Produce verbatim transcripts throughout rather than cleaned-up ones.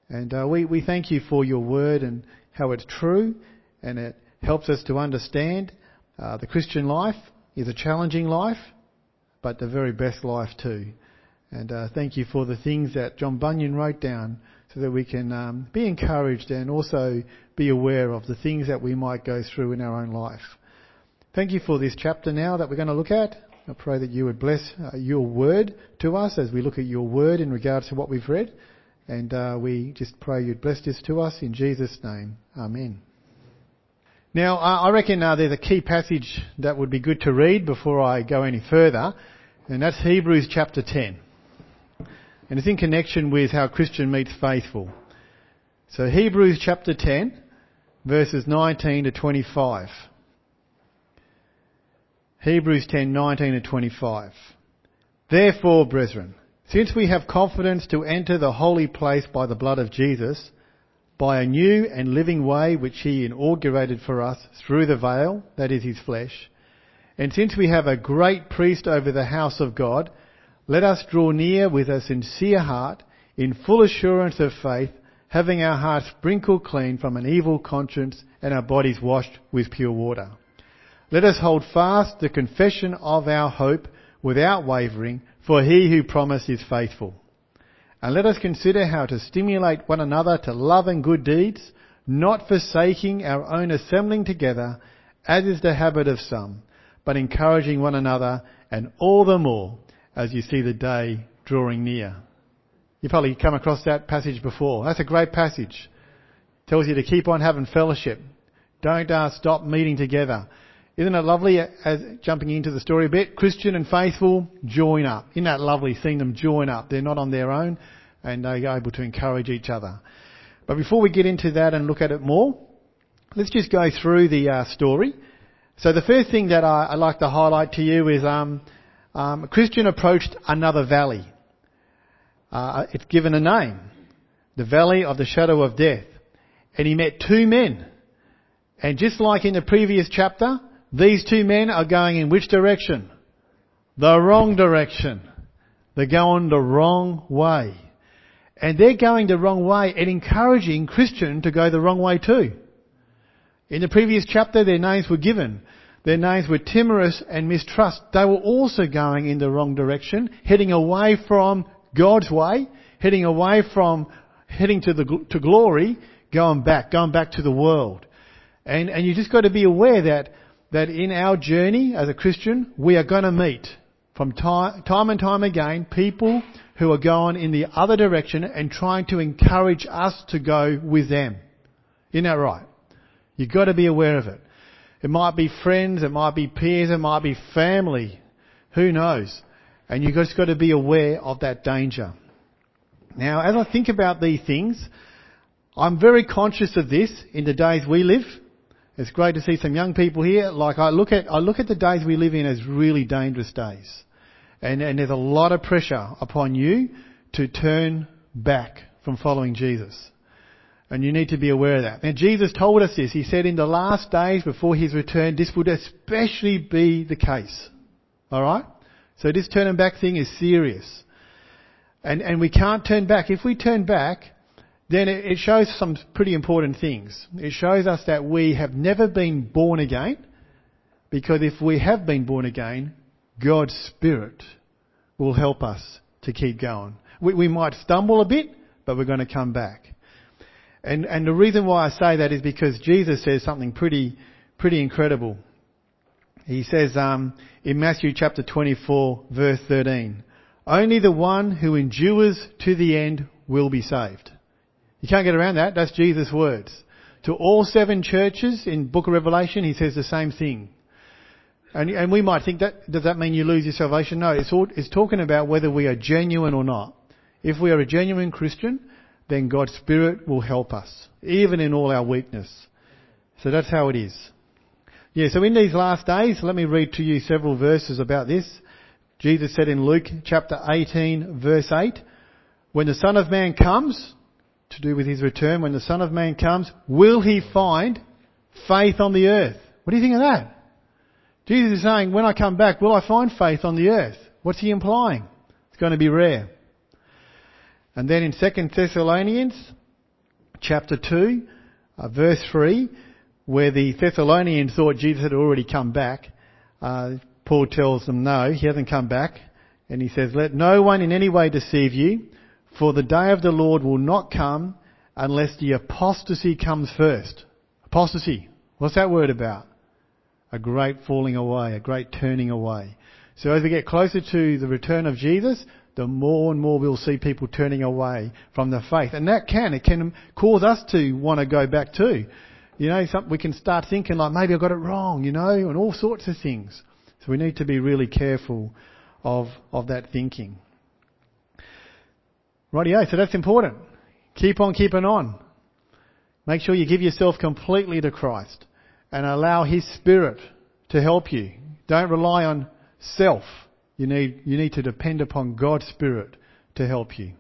And uh, we, we thank you for your word and how it's true, and it helps us to understand uh, the Christian life is a challenging life, but the very best life too. And uh, thank you for the things that John Bunyan wrote down so that we can um, be encouraged and also be aware of the things that we might go through in our own life. Thank you for this chapter now that we're going to look at. I pray that you would bless uh, your word to us as we look at your word in regards to what we've read. And uh, we just pray you'd bless this to us in Jesus' name. Amen. Now, uh, I reckon uh, there's a key passage that would be good to read before I go any further, and that's Hebrews chapter ten. And it's in connection with how Christian meets faithful. So Hebrews chapter ten, verses nineteen to twenty-five. Hebrews ten, nineteen to twenty-five. Therefore, brethren, since we have confidence to enter the holy place by the blood of Jesus, by a new and living way which he inaugurated for us through the veil, that is his flesh, and since we have a great priest over the house of God, let us draw near with a sincere heart, in full assurance of faith, having our hearts sprinkled clean from an evil conscience and our bodies washed with pure water. Let us hold fast the confession of our hope without wavering, for he who promised is faithful. And let us consider how to stimulate one another to love and good deeds, not forsaking our own assembling together, as is the habit of some, but encouraging one another, and all the more as you see the day drawing near. You've probably come across that passage before. That's a great passage. It tells you to keep on having fellowship. Don't uh, stop meeting together. Isn't it lovely, as jumping into the story a bit, Christian and faithful join up. Isn't that lovely, seeing them join up? They're not on their own and they're able to encourage each other. But before we get into that and look at it more, let's just go through the uh, story. So the first thing that I, I like to highlight to you is um, um, a Christian approached another valley. Uh, it's given a name, the Valley of the Shadow of Death. And he met two men. And just like in the previous chapter, these two men are going in which direction? The wrong direction. They're going the wrong way. And they're going the wrong way and encouraging Christian to go the wrong way too. In the previous chapter, their names were given. Their names were Timorous and Mistrust. They were also going in the wrong direction, heading away from God's way, heading away from, heading to the to glory, going back, going back to the world. And, and you just got to be aware that that in our journey as a Christian, we are going to meet from time, time and time again people who are going in the other direction and trying to encourage us to go with them. Isn't that right? You've got to be aware of it. It might be friends, it might be peers, it might be family. Who knows? And you've just got to be aware of that danger. Now, as I think about these things, I'm very conscious of this in the days we live. It's great to see some young people here. Like I look at, I look at the days we live in as really dangerous days. And, and there's a lot of pressure upon you to turn back from following Jesus. And you need to be aware of that. Now Jesus told us this. He said in the last days before his return, this would especially be the case. Alright? So this turning back thing is serious. And, and we can't turn back. If we turn back, then it shows some pretty important things. It shows us that we have never been born again, because if we have been born again, God's Spirit will help us to keep going. We, we might stumble a bit, but we're going to come back. And, and the reason why I say that is because Jesus says something pretty, pretty incredible. He says um, in Matthew chapter twenty-four, verse thirteen, only the one who endures to the end will be saved. You can't get around that. That's Jesus' words. To all seven churches in Book of Revelation, he says the same thing. And, and we might think that, does that mean you lose your salvation? No, it's, all, it's talking about whether we are genuine or not. If we are a genuine Christian, then God's Spirit will help us, even in all our weakness. So that's how it is. Yeah, so in these last days, let me read to you several verses about this. Jesus said in Luke chapter eighteen, verse eight, when the Son of Man comes, to do with his return, when the Son of Man comes, will he find faith on the earth? What do you think of that? Jesus is saying, when I come back, will I find faith on the earth? What's he implying? It's going to be rare. And then in Second Thessalonians chapter two, uh, verse three, where the Thessalonians thought Jesus had already come back. Uh, Paul tells them no, he hasn't come back. And he says, let no one in any way deceive you, for the day of the Lord will not come unless the apostasy comes first. Apostasy. What's that word about? A great falling away, a great turning away. So as we get closer to the return of Jesus, the more and more we'll see people turning away from the faith. And that can, it can cause us to want to go back too. You know, some, we can start thinking like, maybe I got it wrong, you know, and all sorts of things. So we need to be really careful of, of that thinking. Rightio, so that's important. Keep on keeping on. Make sure you give yourself completely to Christ and allow His Spirit to help you. Don't rely on self. You need, you need to depend upon God's Spirit to help you.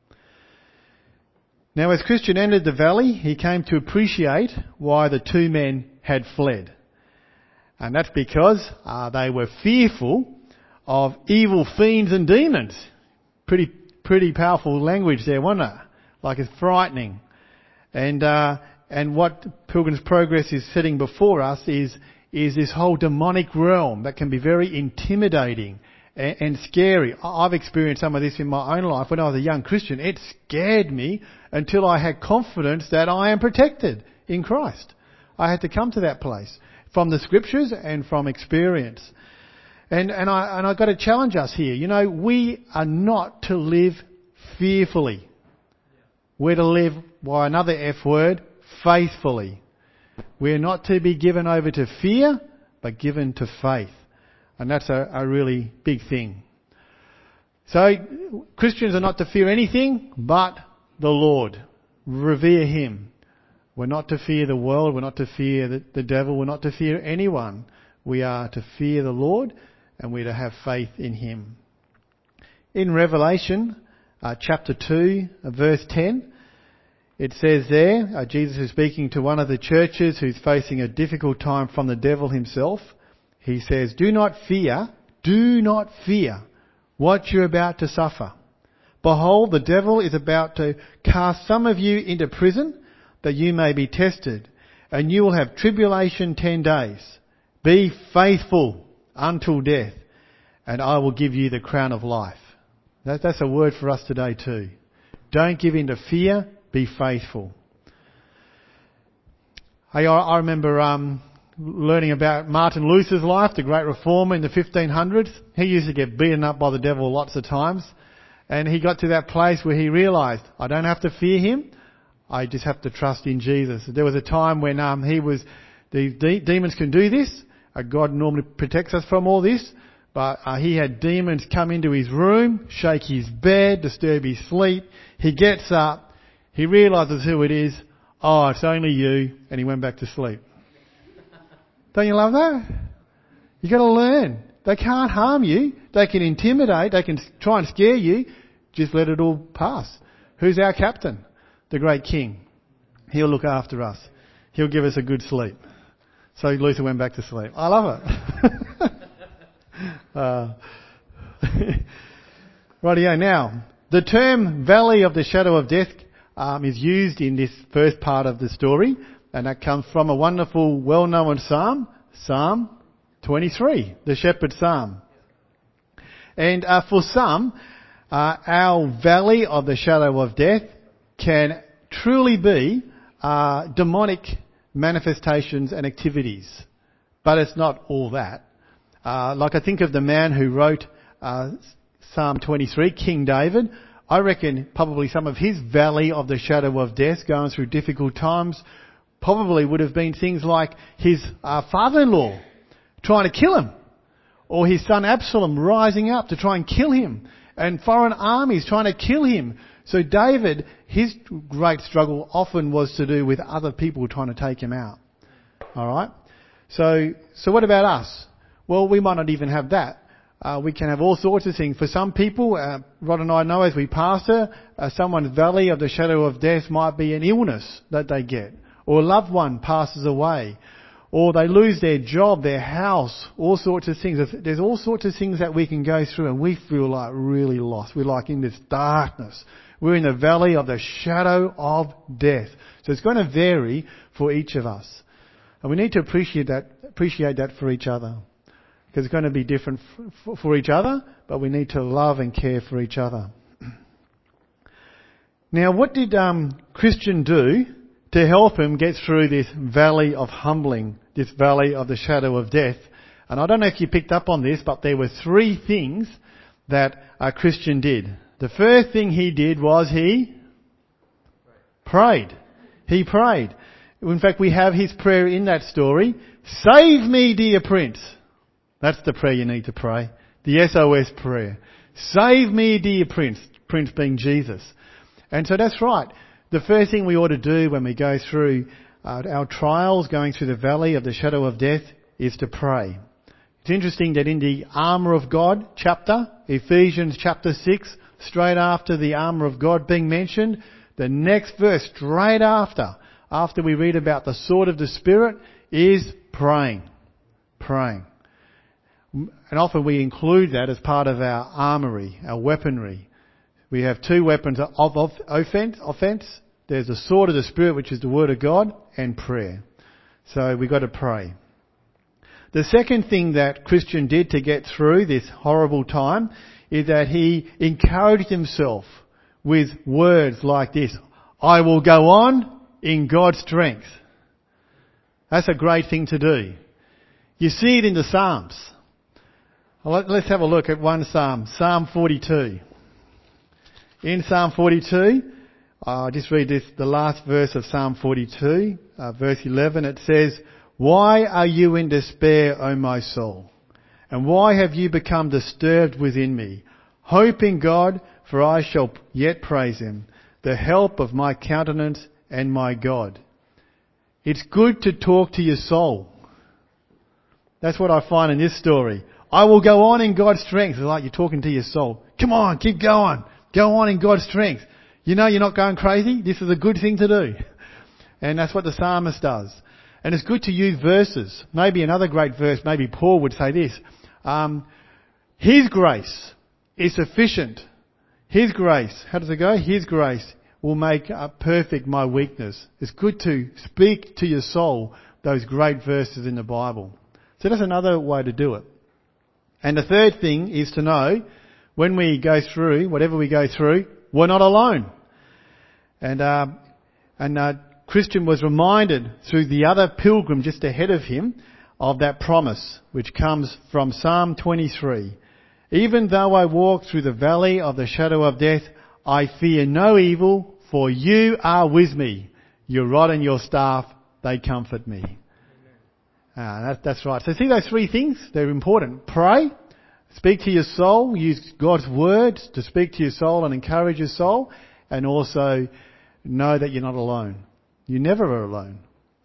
Now, as Christian entered the valley, he came to appreciate why the two men had fled. And that's because uh, they were fearful of evil fiends and demons. Pretty, pretty powerful language there, wasn't it? Like it's frightening. And, uh, and what Pilgrim's Progress is setting before us is, is this whole demonic realm that can be very intimidating and, and scary. I've experienced some of this in my own life when I was a young Christian. It scared me until I had confidence that I am protected in Christ. I had to come to that place from the scriptures and from experience. And, and I, and I've got to challenge us here. You know, we are not to live fearfully. We're to live, by another F word, faithfully. We're not to be given over to fear, but given to faith. And that's a, a really big thing. So, Christians are not to fear anything but the Lord. Revere Him. We're not to fear the world. We're not to fear the, the devil. We're not to fear anyone. We are to fear the Lord, and we're to have faith in Him. In Revelation, uh, chapter two, uh, verse ten, it says there, uh, Jesus is speaking to one of the churches who's facing a difficult time from the devil himself. He says, do not fear, do not fear what you're about to suffer. Behold, the devil is about to cast some of you into prison, that you may be tested, and you will have tribulation ten days. Be faithful until death, and I will give you the crown of life. That, that's a word for us today too. Don't give in to fear, be faithful. Hey, I, I remember um, learning about Martin Luther's life, the great reformer in the fifteen hundreds. He used to get beaten up by the devil lots of times. And he got to that place where he realised, I don't have to fear him, I just have to trust in Jesus. There was a time when um, he was, the de- demons can do this. Uh, God normally protects us from all this. But uh, he had demons come into his room, shake his bed, disturb his sleep. He gets up, he realises who it is. Oh, it's only you. And he went back to sleep. Don't you love that? You got to learn. They can't harm you. They can intimidate. They can try and scare you. Just let it all pass. Who's our captain? The great King. He'll look after us. He'll give us a good sleep. So Luther went back to sleep. I love it. uh, rightio. Now, the term Valley of the Shadow of Death um, is used in this first part of the story, and that comes from a wonderful, well-known psalm, Psalm twenty-three, the Shepherd's Psalm. And uh, for some, uh, our valley of the shadow of death can truly be uh, demonic manifestations and activities. But it's not all that. Uh, like I think of the man who wrote uh, Psalm twenty-three, King David. I reckon probably some of his valley of the shadow of death, going through difficult times, probably would have been things like his uh, father-in-law trying to kill him, or his son Absalom rising up to try and kill him, and foreign armies trying to kill him. So David, his great struggle often was to do with other people trying to take him out. All right. So, so what about us? Well, we might not even have that. Uh, we can have all sorts of things. For some people, uh, Rod and I know as we pastor, uh, someone's valley of the shadow of death might be an illness that they get, or a loved one passes away, or they lose their job, their house, all sorts of things. There's all sorts of things that we can go through and we feel like really lost. We're like in this darkness. We're in the valley of the shadow of death. So it's going to vary for each of us. And we need to appreciate that, appreciate that for each other. Because it's going to be different f- for each other, but we need to love and care for each other. Now, what did um, Christian do to help him get through this valley of humbling, this valley of the shadow of death? And I don't know if you picked up on this, but there were three things that a Christian did. The first thing he did was he prayed. He prayed. In fact, we have his prayer in that story. Save me, dear Prince. That's the prayer you need to pray. The S O S prayer. Save me, dear Prince. Prince being Jesus. And so that's right. The first thing we ought to do when we go through uh, our trials, going through the valley of the shadow of death, is to pray. It's interesting that in the armour of God chapter, Ephesians chapter six, straight after the armour of God being mentioned, the next verse straight after, after we read about the sword of the Spirit, is praying. Praying. And often we include that as part of our armoury, our weaponry. We have two weapons of, of offence, offence. There's the sword of the Spirit, which is the Word of God, and prayer. So we've got to pray. The second thing that Christian did to get through this horrible time is that he encouraged himself with words like this: I will go on in God's strength. That's a great thing to do. You see it in the Psalms. Let's have a look at one Psalm, Psalm forty-two. In Psalm forty-two, I'll just read this, the last verse of Psalm forty-two, uh, verse eleven. It says, Why are you in despair, O my soul? And why have you become disturbed within me? Hope in God, for I shall yet praise him, the help of my countenance and my God. It's good to talk to your soul. That's what I find in this story. I will go on in God's strength. It's like you're talking to your soul. Come on, keep going. Go on in God's strength. You know you're not going crazy. This is a good thing to do. And that's what the psalmist does. And it's good to use verses. Maybe another great verse, maybe Paul would say this. Um, His grace is sufficient. His grace, how does it go? His grace will make perfect my weakness. It's good to speak to your soul those great verses in the Bible. So that's another way to do it. And the third thing is to know when we go through, whatever we go through, we're not alone. And, uh, and, uh, Christian was reminded through the other pilgrim just ahead of him of that promise which comes from Psalm twenty-three. Even though I walk through the valley of the shadow of death, I fear no evil, for you are with me. Your rod and your staff, they comfort me. Ah, that, that's right. So see those three things? They're important. Pray, speak to your soul, use God's word to speak to your soul and encourage your soul, and also know that you're not alone. You never are alone.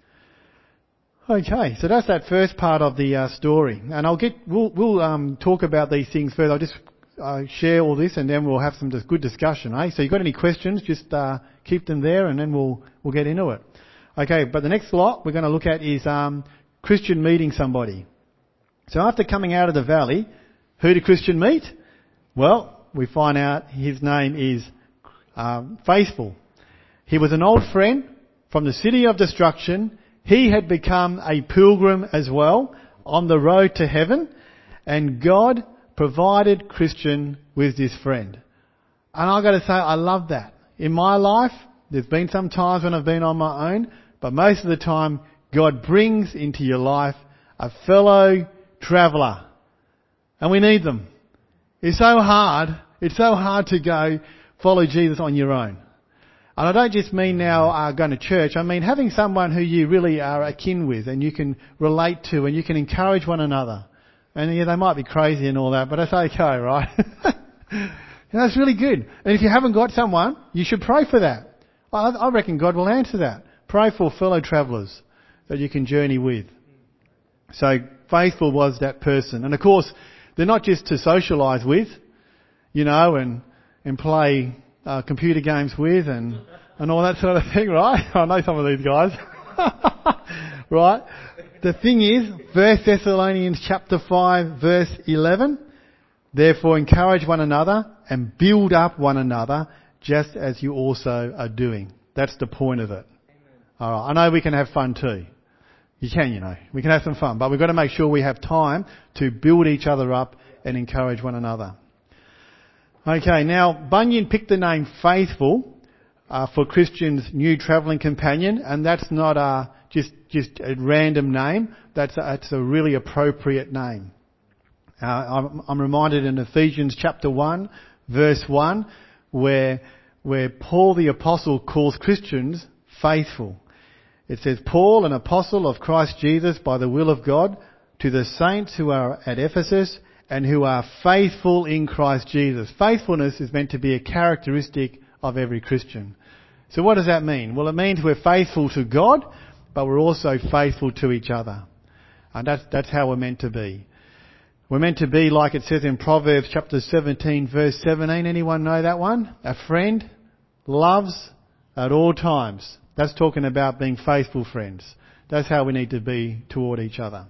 Okay, so that's that first part of the uh, story, and I'll get we'll we'll um, talk about these things further. I'll just uh, share all this, and then we'll have some good discussion. Eh? So, you got any questions? Just uh, keep them there, and then we'll we'll get into it. Okay, but the next lot we're going to look at is um, Christian meeting somebody. So, after coming out of the valley, who did Christian meet? Well, we find out his name is um, Faithful. He was an old friend from the city of destruction. He had become a pilgrim as well on the road to heaven, and God provided Christian with this friend. And I've got to say, I love that. In my life, there's been some times when I've been on my own, but most of the time, God brings into your life a fellow traveller. And we need them. It's so hard, it's so hard to go follow Jesus on your own. And I don't just mean now uh, going to church. I mean having someone who you really are akin with and you can relate to and you can encourage one another. And yeah, they might be crazy and all that, but that's okay, right? That's really good. And if you haven't got someone, you should pray for that. I, I reckon God will answer that. Pray for fellow travellers that you can journey with. So Faithful was that person. And of course, they're not just to socialise with, you know, and, and play Uh, computer games with and, and all that sort of thing, right? I know some of these guys. Right? The thing is, First Thessalonians chapter five verse eleven, therefore encourage one another and build up one another just as you also are doing. That's the point of it. All right. I know we can have fun too. You can, you know. We can have some fun, but we've got to make sure we have time to build each other up and encourage one another. Okay, now Bunyan picked the name Faithful uh, for Christian's new travelling companion, and that's not a, just just a random name. That's a, that's a really appropriate name. Uh, I'm, I'm reminded in Ephesians chapter one, verse one, where where Paul the Apostle calls Christians faithful. It says, Paul, an apostle of Christ Jesus by the will of God, to the saints who are at Ephesus and who are faithful in Christ Jesus. Faithfulness is meant to be a characteristic of every Christian. So what does that mean? Well, it means we're faithful to God, but we're also faithful to each other. And that's, that's how we're meant to be. We're meant to be like it says in Proverbs chapter seventeen, verse seventeen. Anyone know that one? A friend loves at all times. That's talking about being faithful friends. That's how we need to be toward each other.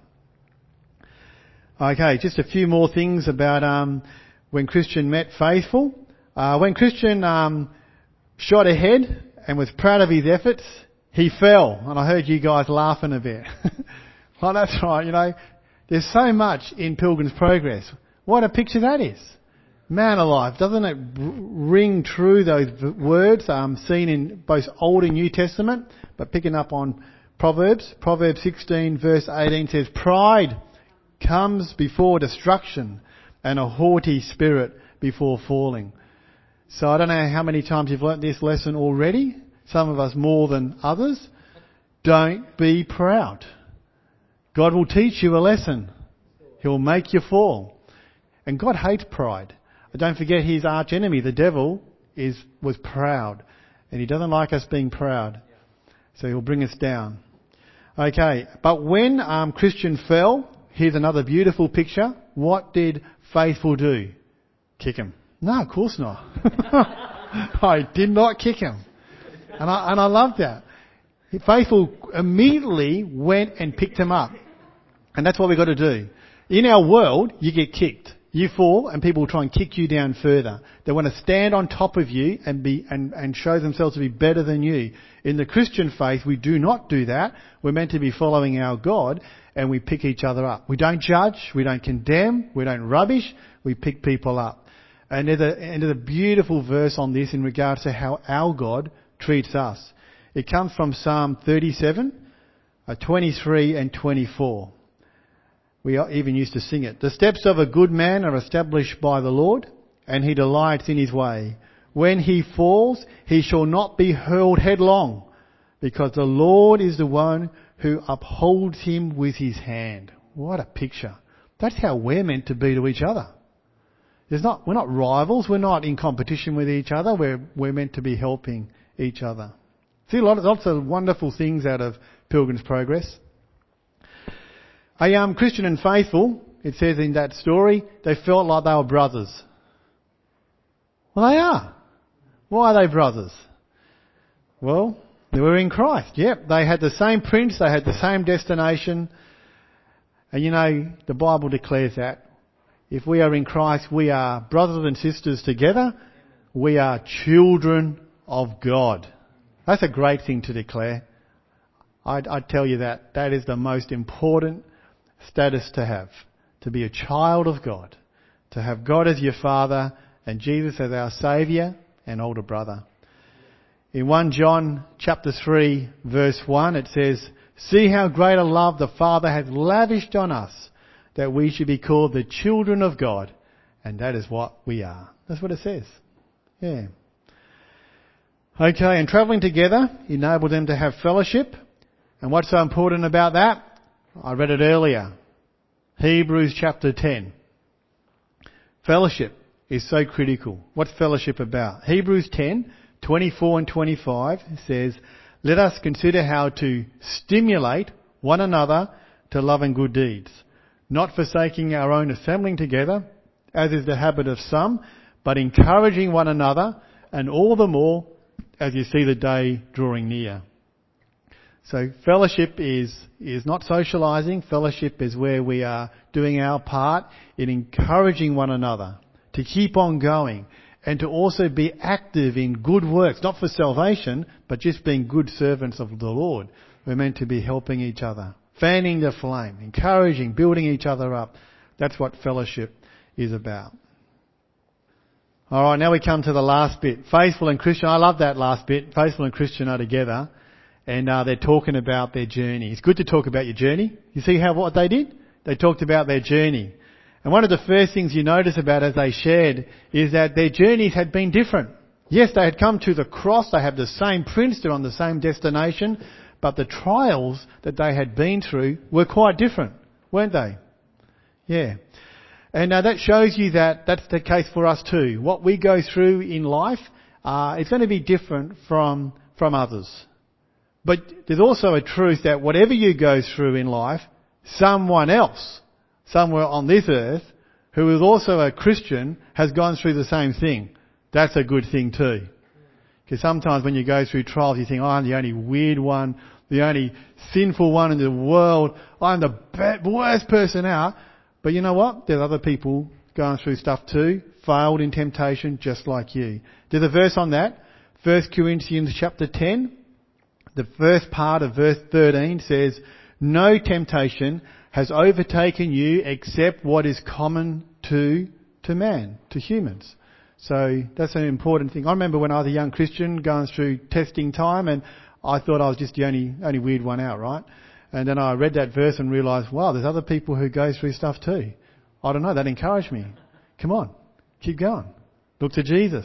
Okay, just a few more things about um, when Christian met faithful. Uh, when Christian um, shot ahead and was proud of his efforts, he fell. And I heard you guys laughing a bit. Well, that's right, you know. There's so much in Pilgrim's Progress. What a picture that is. Man alive, doesn't it ring true, those words um, seen in both Old and New Testament? But picking up on Proverbs, Proverbs sixteen verse eighteen says, pride comes before destruction and a haughty spirit before falling. So I don't know how many times you've learnt this lesson already, some of us more than others. Don't be proud. God will teach you a lesson. He'll make you fall. And God hates pride. But don't forget his arch enemy, the devil, is was proud. And he doesn't like us being proud. So he'll bring us down. Okay, but when um, Christian fell, here's another beautiful picture. What did Faithful do? Kick him? No, of course not. I did not kick him. And I, and I love that. Faithful immediately went and picked him up. And that's what we've got to do. In our world, you get kicked. You fall and people will try and kick you down further. They want to stand on top of you and be and, and show themselves to be better than you. In the Christian faith, we do not do that. We're meant to be following our God and we pick each other up. We don't judge, we don't condemn, we don't rubbish, we pick people up. And there's a, and there's a beautiful verse on this in regards to how our God treats us. It comes from Psalm thirty-seven, twenty-three and twenty-four. We even used to sing it. The steps of a good man are established by the Lord, and he delights in his way. When he falls, he shall not be hurled headlong, because the Lord is the one who upholds him with his hand. What a picture. That's how we're meant to be to each other. There's not, we're not rivals, we're not in competition with each other, we're, we're meant to be helping each other. See a lot of, lots of wonderful things out of Pilgrim's Progress. A um, Christian and Faithful, it says in that story, they felt like they were brothers. Well, they are. Why are they brothers? Well, they were in Christ. Yep, they had the same prince, they had the same destination. And you know, the Bible declares that. If we are in Christ, we are brothers and sisters together. We are children of God. That's a great thing to declare. I'd, I'd tell you that. That is the most important status to have. To be a child of God. To have God as your Father and Jesus as our Saviour and older brother. In First John chapter three verse one it says, see how great a love the Father has lavished on us, that we should be called the children of God. And that is what we are. That's what it says. Yeah. Okay, and travelling together enabled them to have fellowship. And what's so important about that? I read it earlier. Hebrews chapter ten. Fellowship is so critical. What's fellowship about? Hebrews ten, twenty-four and twenty-five says, let us consider how to stimulate one another to love and good deeds, not forsaking our own assembling together, as is the habit of some, but encouraging one another, and all the more as you see the day drawing near. So fellowship is, is not socialising. Fellowship is where we are doing our part in encouraging one another to keep on going and to also be active in good works, not for salvation, but just being good servants of the Lord. We're meant to be helping each other, fanning the flame, encouraging, building each other up. That's what fellowship is about. All right, now we come to the last bit. Faithful and Christian. I love that last bit. Faithful and Christian are together, and uh, they're talking about their journey. It's good to talk about your journey. You see how what they did? They talked about their journey. And one of the first things you notice about as they shared is that their journeys had been different. Yes, they had come to the cross. They have the same prince. They're on the same destination. But the trials that they had been through were quite different, weren't they? Yeah. And uh, that shows you that that's the case for us too. What we go through in life uh, is going to be different from from others. But there's also a truth that whatever you go through in life, someone else, somewhere on this earth, who is also a Christian, has gone through the same thing. That's a good thing too. Because sometimes when you go through trials, you think, oh, I'm the only weird one, the only sinful one in the world. I'm the be- worst person out. But you know what? There's other people going through stuff too, failed in temptation just like you. There's a verse on that. First Corinthians chapter ten, the first part of verse thirteen says, no temptation has overtaken you except what is common to to man, to humans. So that's an important thing. I remember when I was a young Christian going through testing time, and I thought I was just the only only weird one out, right? And then I read that verse and realised, wow, there's other people who go through stuff too. I don't know, that encouraged me. Come on, keep going. Look to Jesus.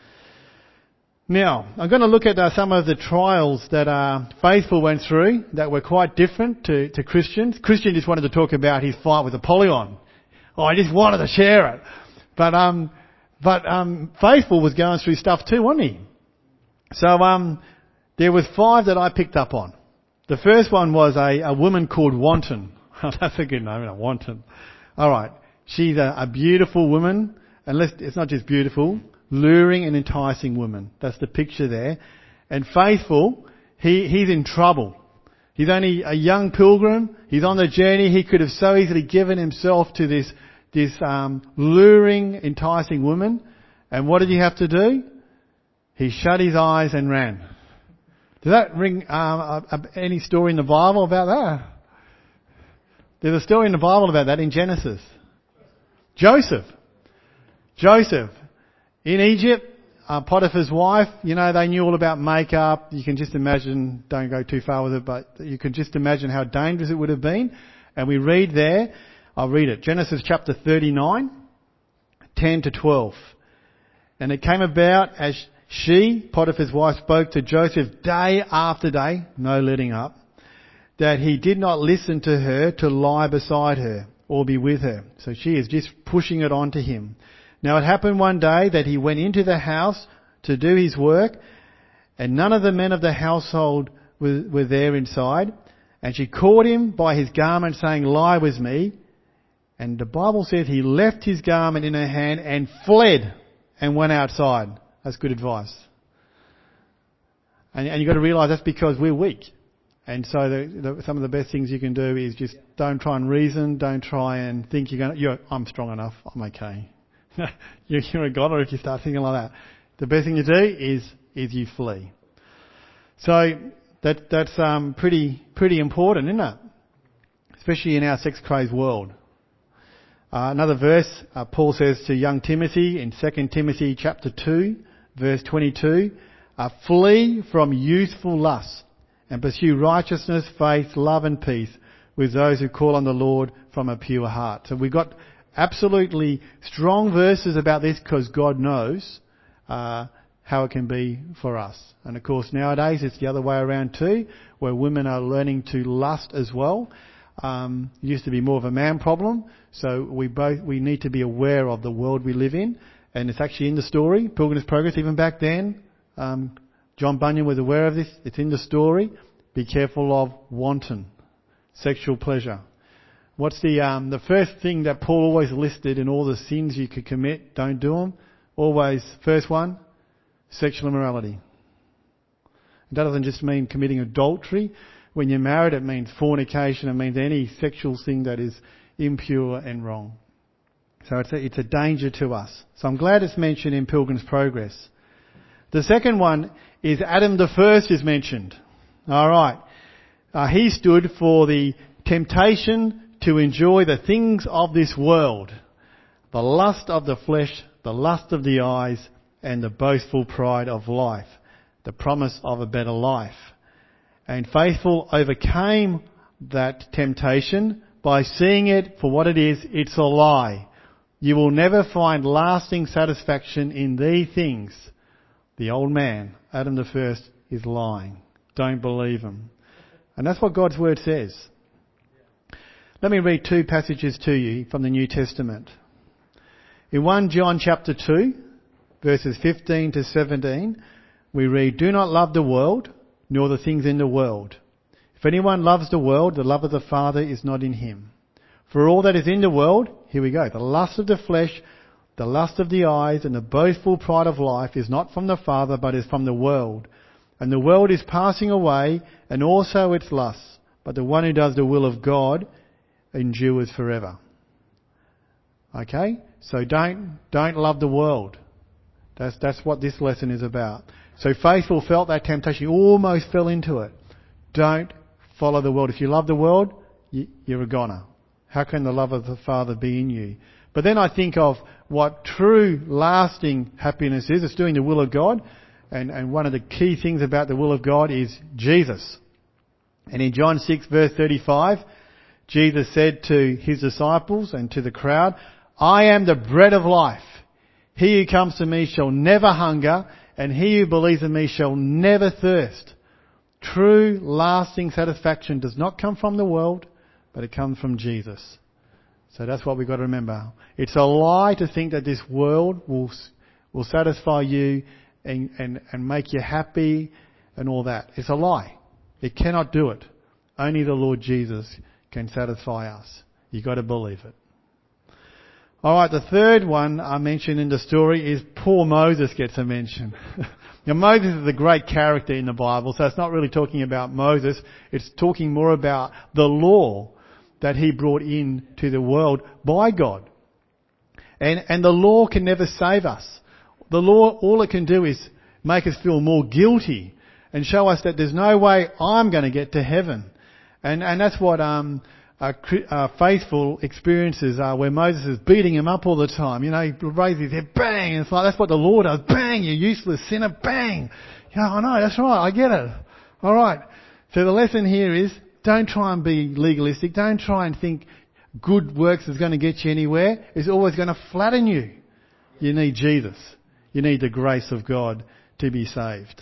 Now, I'm going to look at uh, some of the trials that uh, Faithful went through that were quite different to, to Christians. Christian just wanted to talk about his fight with Apollyon. Oh, I just wanted to share it. But um, but um, Faithful was going through stuff too, wasn't he? So um, there was five that I picked up on. The first one was a, a woman called Wanton. That's a good name, isn't it? Wanton. All right. She's a, a beautiful woman, and let's, it's not just beautiful, luring and enticing woman. That's the picture there. And Faithful, he, he's in trouble. He's only a young pilgrim. He's on the journey. He could have so easily given himself to this, this um, luring, enticing woman. And what did he have to do? He shut his eyes and ran. Does that ring um, uh, uh, any story in the Bible about that? There's a story in the Bible about that in Genesis. Joseph. Joseph. In Egypt, uh, Potiphar's wife, you know, they knew all about makeup. You can just imagine, don't go too far with it, but you can just imagine how dangerous it would have been. And we read there, I'll read it, Genesis chapter thirty-nine, ten to twelve. And it came about as she, Potiphar's wife, spoke to Joseph day after day, no letting up, that he did not listen to her to lie beside her or be with her. So she is just pushing it on to him. Now it happened one day that he went into the house to do his work, and none of the men of the household were, were there inside. And she caught him by his garment, saying, lie with me. And the Bible says he left his garment in her hand and fled and went outside. That's good advice. And, and you've got to realise that's because we're weak. And so the, the, some of the best things you can do is just don't try and reason, don't try and think you're going to, you're, I'm strong enough, I'm okay. you're, you're a god, or if you start thinking like that. The best thing to do is, is you flee. So that, that's um, pretty, pretty important, isn't it? Especially in our sex-crazed world. Uh, another verse, uh, Paul says to young Timothy in Second Timothy chapter two, verse twenty-two, uh, flee from youthful lusts and pursue righteousness, faith, love and peace with those who call on the Lord from a pure heart. So we've got absolutely strong verses about this because God knows uh, how it can be for us. And of course nowadays it's the other way around too, where women are learning to lust as well. Um, it used to be more of a man problem, so we both we need to be aware of the world we live in, and it's actually in the story, Pilgrim's Progress. Even back then, um, John Bunyan was aware of this. It's in the story. Be careful of wanton sexual pleasure. What's the um, the first thing that Paul always listed in all the sins you could commit? Don't do them. Always, first one, sexual immorality. That doesn't just mean committing adultery. When you're married, it means fornication. It means any sexual thing that is impure and wrong. So it's a, it's a danger to us. So I'm glad it's mentioned in Pilgrim's Progress. The second one is Adam the first is mentioned. All right. Uh, he stood for the temptation to enjoy the things of this world, the lust of the flesh, the lust of the eyes, and the boastful pride of life, the promise of a better life. And Faithful overcame that temptation by seeing it for what it is. It's a lie. You will never find lasting satisfaction in these things. The old man, Adam the first, is lying. Don't believe him. And that's what God's Word says. Let me read two passages to you from the New Testament. In First John chapter two, verses fifteen to seventeen, we read, "Do not love the world, nor the things in the world. If anyone loves the world, the love of the Father is not in him. For all that is in the world," here we go, "the lust of the flesh, the lust of the eyes, and the boastful pride of life is not from the Father, but is from the world. And the world is passing away, and also its lusts. But the one who does the will of God endures forever." Okay? So don't, don't love the world. That's, that's what this lesson is about. So Faithful felt that temptation. He almost fell into it. Don't follow the world. If you love the world, you, you're a goner. How can the love of the Father be in you? But then I think of what true lasting happiness is. It's doing the will of God. And, and one of the key things about the will of God is Jesus. And in John six verse thirty-five, Jesus said to his disciples and to the crowd, "I am the bread of life. He who comes to me shall never hunger, and he who believes in me shall never thirst." True, lasting satisfaction does not come from the world, but it comes from Jesus. So that's what we've got to remember. It's a lie to think that this world will will satisfy you and, and, and make you happy and all that. It's a lie. It cannot do it. Only the Lord Jesus can satisfy us. You've got to believe it. All right, the third one I mentioned in the story is poor Moses gets a mention. Now, Moses is a great character in the Bible, so it's not really talking about Moses. It's talking more about the law that he brought in to the world by God. And, and the law can never save us. The law, all it can do is make us feel more guilty and show us that there's no way I'm going to get to heaven. And, and that's what, um, Uh, uh, Faithful experiences are where Moses is beating him up all the time. You know, he raises his head, bang, and it's like, that's what the Lord does. Bang, you useless sinner, bang. You know, I know, that's right, I get it. Alright. So the lesson here is, don't try and be legalistic. Don't try and think good works is going to get you anywhere. It's always going to flatten you. You need Jesus. You need the grace of God to be saved.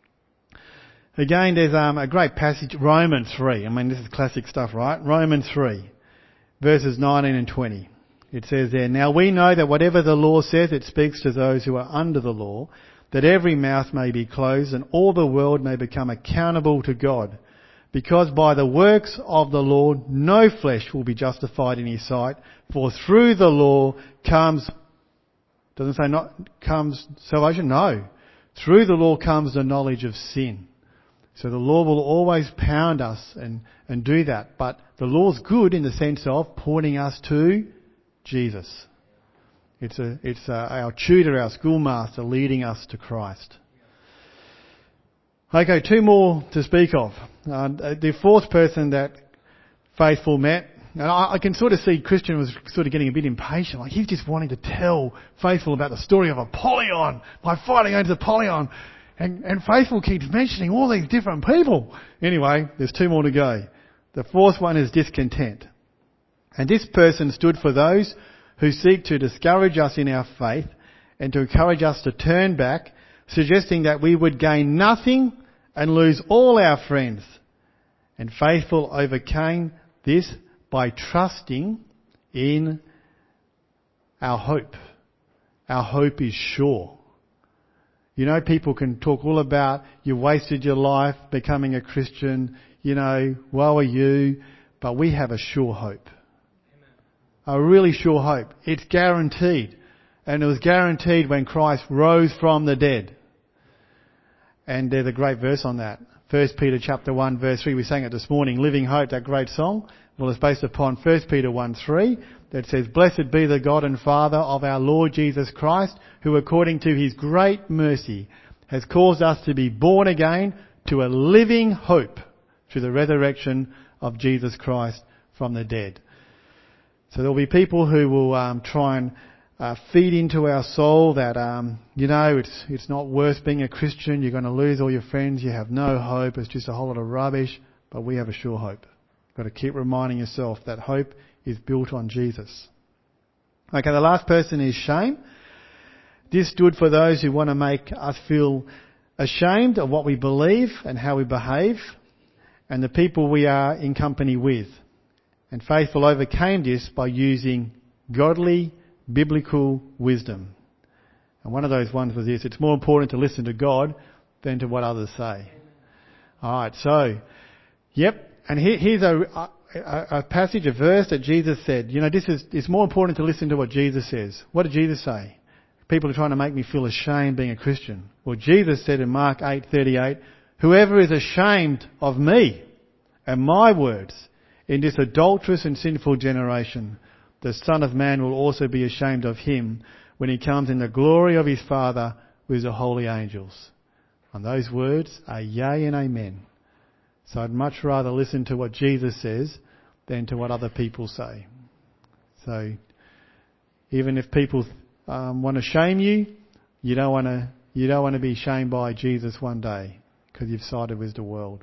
Again, there's um, a great passage, Romans three. I mean, this is classic stuff, right? Romans three, verses nineteen and twenty. It says there, "Now we know that whatever the law says, it speaks to those who are under the law, that every mouth may be closed and all the world may become accountable to God. Because by the works of the law, no flesh will be justified in his sight, for through the law comes," doesn't say not comes salvation, no. Through the law comes the knowledge of sin. So the law will always pound us and, and do that. But the law's good in the sense of pointing us to Jesus. It's a, it's a, our tutor, our schoolmaster leading us to Christ. Okay, two more to speak of. Uh, the fourth person that Faithful met, and I, I can sort of see Christian was sort of getting a bit impatient. Like he's just wanting to tell Faithful about the story of Apollyon, by fighting against Apollyon. And, and Faithful keeps mentioning all these different people. Anyway, there's two more to go. The fourth one is discontent. And this person stood for those who seek to discourage us in our faith and to encourage us to turn back, suggesting that we would gain nothing and lose all our friends. And Faithful overcame this by trusting in our hope. Our hope is sure. You know, people can talk all about you wasted your life becoming a Christian, you know, woe are you, but we have a sure hope. Amen. A really sure hope. It's guaranteed. And it was guaranteed when Christ rose from the dead. And there's a great verse on that. First Peter chapter one verse three. We sang it this morning, Living Hope, that great song. Well, it's based upon First Peter one three that says, Blessed be the God and Father of our Lord Jesus Christ, who according to his great mercy has caused us to be born again to a living hope through the resurrection of Jesus Christ from the dead. So there will be people who will um, try and uh, feed into our soul that, um, you know, it's it's not worth being a Christian. You're going to lose all your friends. You have no hope. It's just a whole lot of rubbish. But we have a sure hope. You've got to keep reminding yourself that hope is built on Jesus. Okay, the last person is shame. This stood for those who want to make us feel ashamed of what we believe and how we behave and the people we are in company with. And Faithful overcame this by using godly, biblical wisdom. And one of those ones was this: it's more important to listen to God than to what others say. Alright, so, yep, and here, here's a, a, a passage, a verse that Jesus said, you know, this is, it's more important to listen to what Jesus says. What did Jesus say? People are trying to make me feel ashamed being a Christian. Well, Jesus said in Mark eight thirty-eight, whoever is ashamed of me and my words in this adulterous and sinful generation, the Son of Man will also be ashamed of him when he comes in the glory of his Father with the holy angels. And those words are yea and amen. So I'd much rather listen to what Jesus says than to what other people say. So even if people um, want to shame you, you don't want to you don't want to be shamed by Jesus one day because you've sided with the world.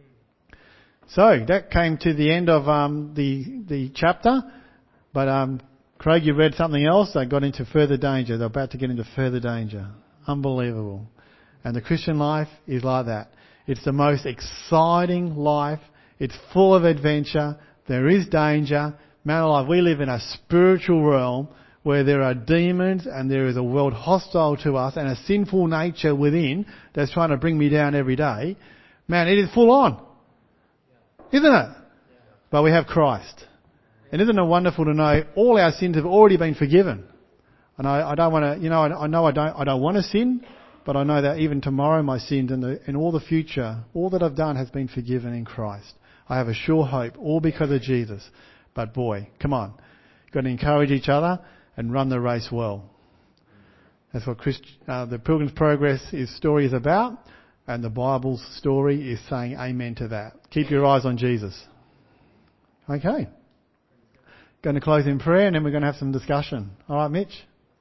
So that came to the end of um, the the chapter, but um, Craig, you read something else. They got into further danger. They're about to get into further danger. Unbelievable. And the Christian life is like that. It's the most exciting life. It's full of adventure. There is danger. Man alive, we live in a spiritual realm where there are demons and there is a world hostile to us and a sinful nature within that's trying to bring me down every day. Man, it is full on. Isn't it? But we have Christ. And isn't it wonderful to know all our sins have already been forgiven? And I, I don't want to, you know, I, I know I don't, I don't want to sin, but I know that even tomorrow my sins and, the, and all the future, all that I've done has been forgiven in Christ. I have a sure hope, all because of Jesus. But boy, come on. You've got to encourage each other and run the race well. That's what Christ, uh, the Pilgrim's Progress is, story is about. And the Bible's story is saying amen to that. Keep your eyes on Jesus. Okay. Going to close in prayer and then we're going to have some discussion. All right, Mitch?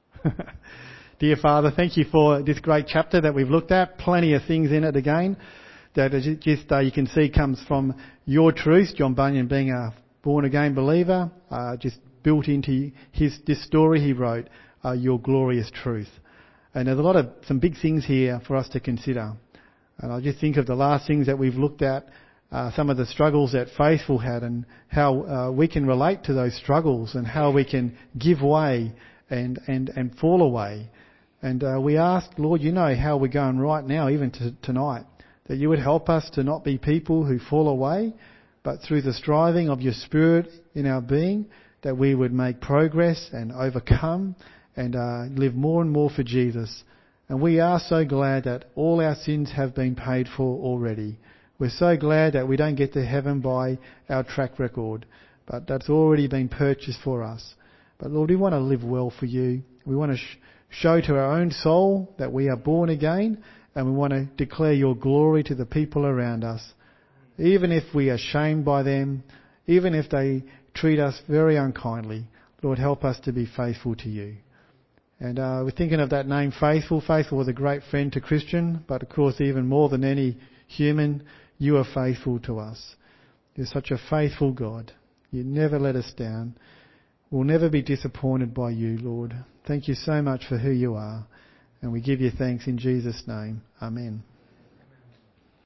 Dear Father, thank you for this great chapter that we've looked at. Plenty of things in it again that just uh, you can see comes from your truth. John Bunyan being a born-again believer, uh, just built into his this story he wrote, uh, your glorious truth. And there's a lot of some big things here for us to consider. And I just think of the last things that we've looked at, uh, some of the struggles that Faithful had and how uh, we can relate to those struggles and how we can give way and, and, and fall away. And uh, we ask, Lord, you know how we're going right now, even to, tonight, that you would help us to not be people who fall away, but through the striving of your Spirit in our being, that we would make progress and overcome and uh, live more and more for Jesus. And we are so glad that all our sins have been paid for already. We're so glad that we don't get to heaven by our track record, but that's already been purchased for us. But Lord, we want to live well for you. We want to sh- show to our own soul that we are born again, and we want to declare your glory to the people around us. Even if we are shamed by them, even if they treat us very unkindly, Lord, help us to be faithful to you. And uh, we're thinking of that name, Faithful. Faithful was a great friend to Christian, but of course even more than any human, you are faithful to us. You're such a faithful God. You never let us down. We'll never be disappointed by you, Lord. Thank you so much for who you are. And we give you thanks in Jesus' name. Amen.